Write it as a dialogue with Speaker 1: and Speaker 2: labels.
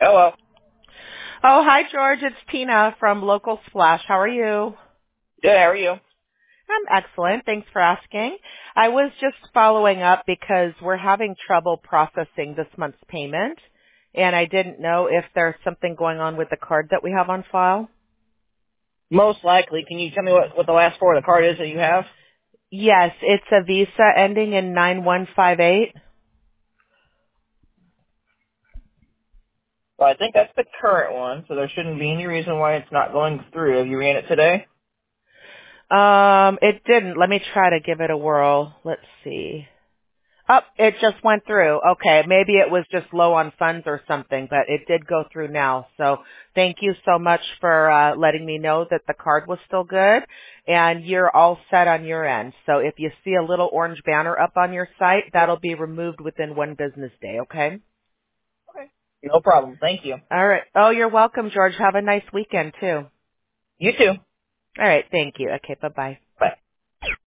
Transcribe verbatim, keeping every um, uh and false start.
Speaker 1: Hello.
Speaker 2: Oh, hi, George. It's Tina from Local Splash. How are you?
Speaker 1: Good, how are you?
Speaker 2: I'm excellent. Thanks for asking. I was just following up because we're having trouble processing this month's payment, and I didn't know if there's something going on with the card that we have on file.
Speaker 1: Most likely. Can you tell me what, what the last four of the card is that you have?
Speaker 2: Yes, it's a Visa ending in nine one five eight.
Speaker 1: Well, I think that's the current one, so there shouldn't be any reason why it's not going through. Have you ran it today?
Speaker 2: Um, it didn't. Let me try to give it a whirl. Let's see. Oh, it just went through. Okay, maybe it was just low on funds or something, but it did go through now. So thank you so much for uh, letting me know that the card was still good, and you're all set on your end. So if you see a little orange banner up on your site, that'll be removed within one business day, okay?
Speaker 1: Okay. No problem. Thank you.
Speaker 2: All right. Oh, you're welcome, George. Have a nice weekend, too.
Speaker 1: You too.
Speaker 2: All right, thank you. Okay, bye-bye.
Speaker 1: Bye.